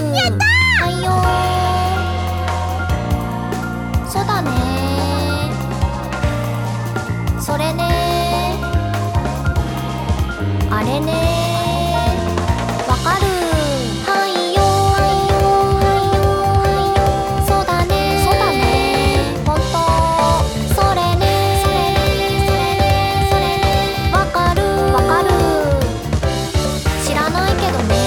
やったー。 はいよー。そうだねー。それねー。あれねー。わかるー。はいよー。はいよー。はいよー。そうだねー。そうだねー。ほんとー。それねー。それねー。それねー。わかるー。わかるー。知らないけどね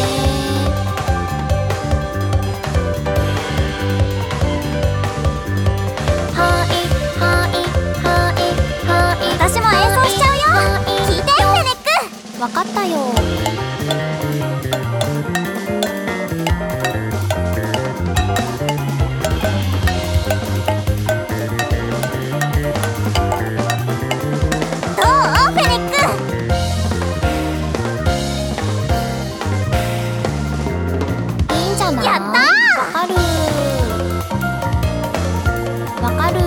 ー。はいはいはいはい。 私も演奏しちゃうよ。聞いてフェネック。 わかったよ。 どうフェネック。 いいんじゃない？ やったー。 わかるー。わかる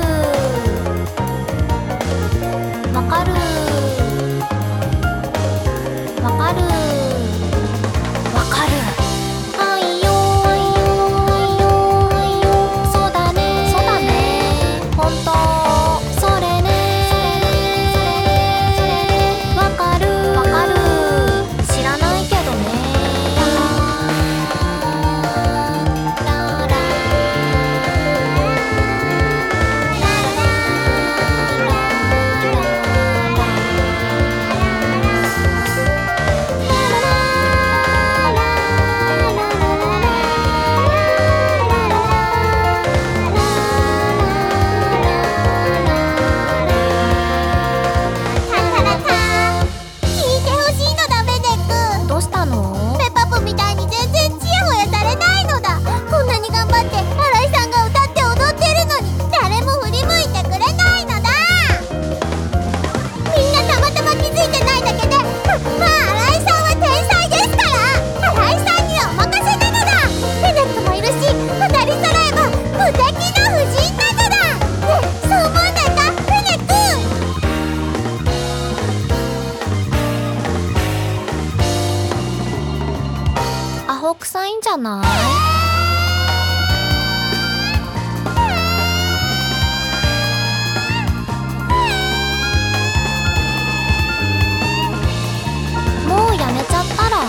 ー。わかるー。わかるー。わかる。はいよー。はいよー。はいよー。はいよー。そうだねー。そうだねー。ほんとー。それねー。それねー。それねー。それねー。わかるー。わかるー。知らないけどねー。ララ聞いてほしいのだフェネック。 どうしたの？ ペパプみたいに全然チヤホヤされないのだ。こんなに頑張って新井さんが歌って踊ってるのに誰も振り向いてくれないのだ。みんなたまたま気づいてないだけで、まあ新井さんは天才ですから、新井さんにお任せなのだ。フェネックもいるし、二人揃えば無敵の婦人なのだ。ねえ、そう思わないかフェネック。 アホ臭いんじゃない？もうやめちゃったら？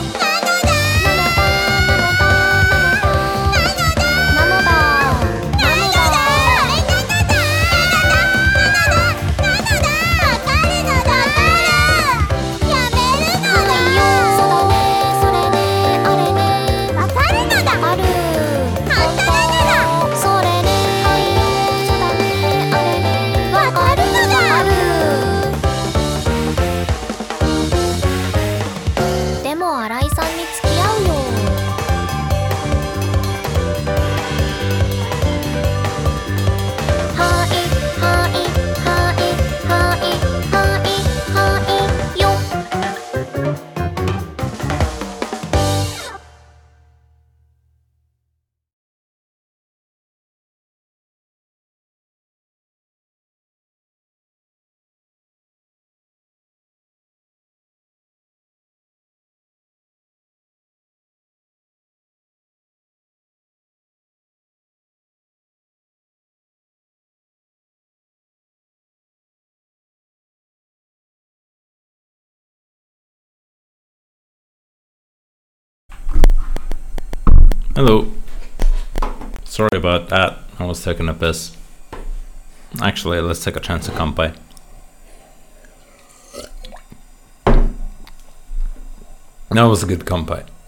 でも新井さんに付き合うよ。はいはいはいはいはいはいよ。 Hello. Sorry about that. I was taking a piss. Actually, let's take a chance to come by. That was a good come by.